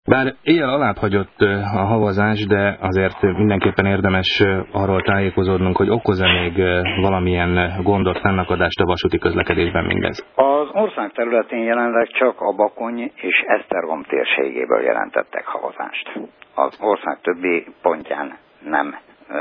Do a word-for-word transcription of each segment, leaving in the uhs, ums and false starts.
Bár éjjel alább hagyott a havazás, de azért mindenképpen érdemes arról tájékozódnunk, hogy okoz-e még valamilyen gondot, fennakadást a vasúti közlekedésben mindez. Az ország területén jelenleg csak a Bakony és Esztergom térségéből jelentettek havazást. Az ország többi pontján nem ö,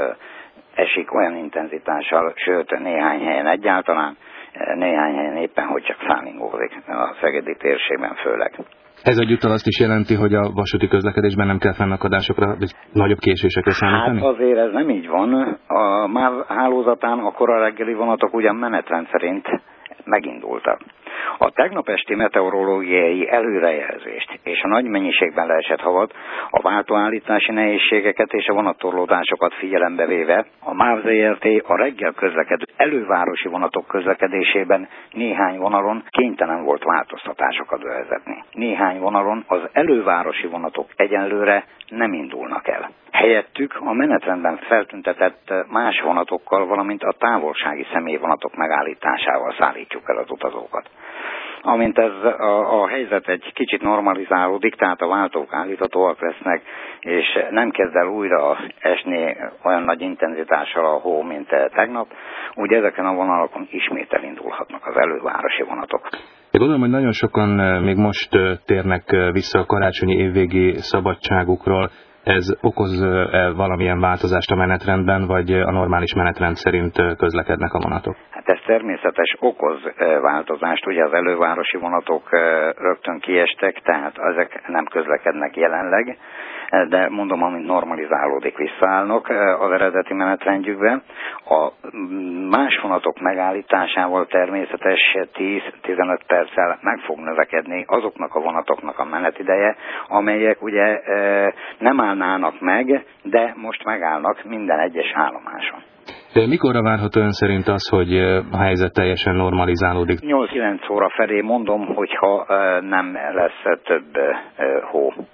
esik olyan intenzitással, sőt néhány helyen egyáltalán, néhány helyen éppen, hogy csak szállingózik a szegedi térségben főleg. Ez egyúttal azt is jelenti, hogy a vasúti közlekedésben nem kell fennakadásokra, vagy nagyobb késésekre számítani? Hát azért ez nem így van. A MÁV hálózatán a kora reggeli vonatok ugyan menetrend szerint megindultak. A tegnap esti meteorológiai előrejelzést és a nagy mennyiségben leesett havat, a váltóállítási nehézségeket és a vonattorlódásokat figyelembe véve a MÁV zé er té a reggel közlekedő elővárosi vonatok közlekedésében néhány vonalon kénytelen volt változtatásokat bevezetni. Néhány vonalon az elővárosi vonatok egyenlőre nem indulnak el. Helyettük a menetrendben feltüntetett más vonatokkal, valamint a távolsági személyvonatok megállításával szállítjuk el az utazókat. Amint ez a, a helyzet egy kicsit normalizálódik, tehát a váltók állíthatóak lesznek, és nem kezd el újra esni olyan nagy intenzitással a hó, mint tegnap, úgy ezeken a vonalakon ismét elindulhatnak az elővárosi vonatok. Én gondolom, hogy nagyon sokan még most térnek vissza a karácsonyi évvégi szabadságukról. Ez okoz-e valamilyen változást a menetrendben, vagy a normális menetrend szerint közlekednek a vonatok? Hát ez természetes, okoz változást. Ugye az elővárosi vonatok rögtön kiestek, tehát ezek nem közlekednek jelenleg, de mondom, amint normalizálódik, visszaállnak az eredeti menetrendjükbe. A más vonatok megállításával természetes tíz-tizenöt perccel meg fog növekedni azoknak a vonatoknak a menetideje, amelyek ugye nem állnának meg, de most megállnak minden egyes állomáson. De mikorra várható ön szerint az, hogy a helyzet teljesen normalizálódik? nyolc-kilenc óra felé mondom, hogyha nem lesz több hó.